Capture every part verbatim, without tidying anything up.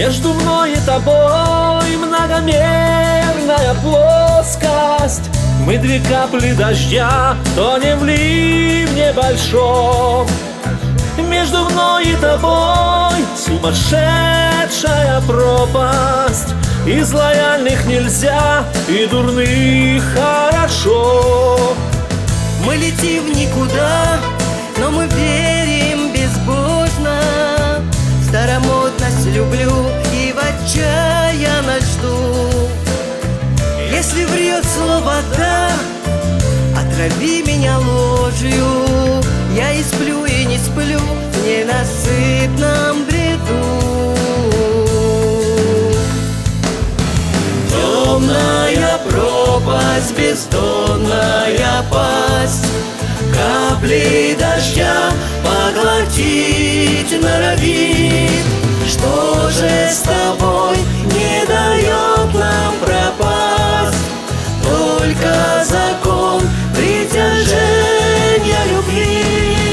Между мной и тобой многомерная плоскость. Мы две капли дождя, тонем в ливне большом. Между мной и тобой сумасшедшая пропасть. Из лояльных нельзя, и дурных хорошо. Мы летим в никуда, но мы верим безбожно. Старомодность люблю и в отчаянно жду. Если врет слово «да», отрави меня ложью. Я и сплю, и не сплю в ненасытном бреду. Темная пропасть, бездонная пасть, капли дождя поглотить норовит. Что же с тобой не дает нам пропасть? Только закон притяжения любви.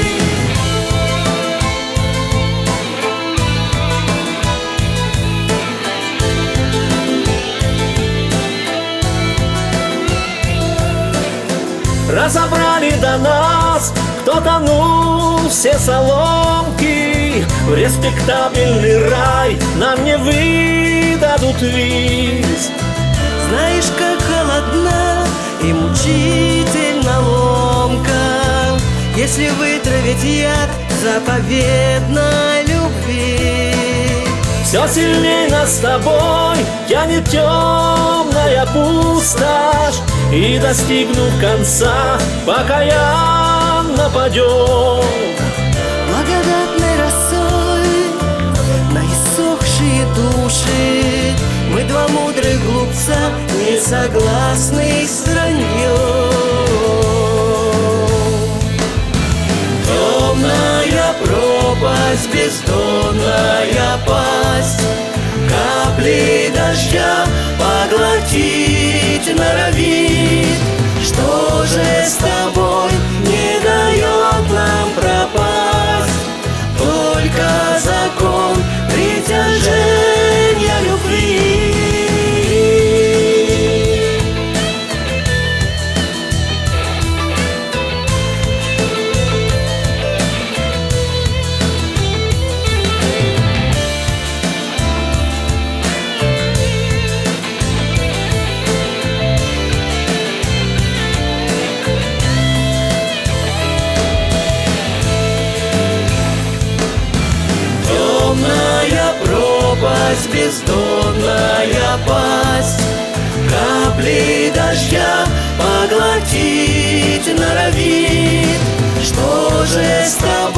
Разобрали до нас, кто тонул, все соломки. В респектабельный рай нам не выдадут виз. Знаешь, как холодна и мучительна ломка, если вытравить яд заповедной любви. Все сильней нас с тобой тянет темная пустошь, и, достигнув конца, покаянно падем. Благодатной росой на иссохшие души мы два мудрых глупца, не согласны с враньем. Темная пропасть, бездонная пасть, капли дождя поглотить норовит. Что же с тобой не дает нам пропасть? Только закон притяжения любви. Пропасть, бездонная пасть, капли дождя поглотить норовит. Что же с тобой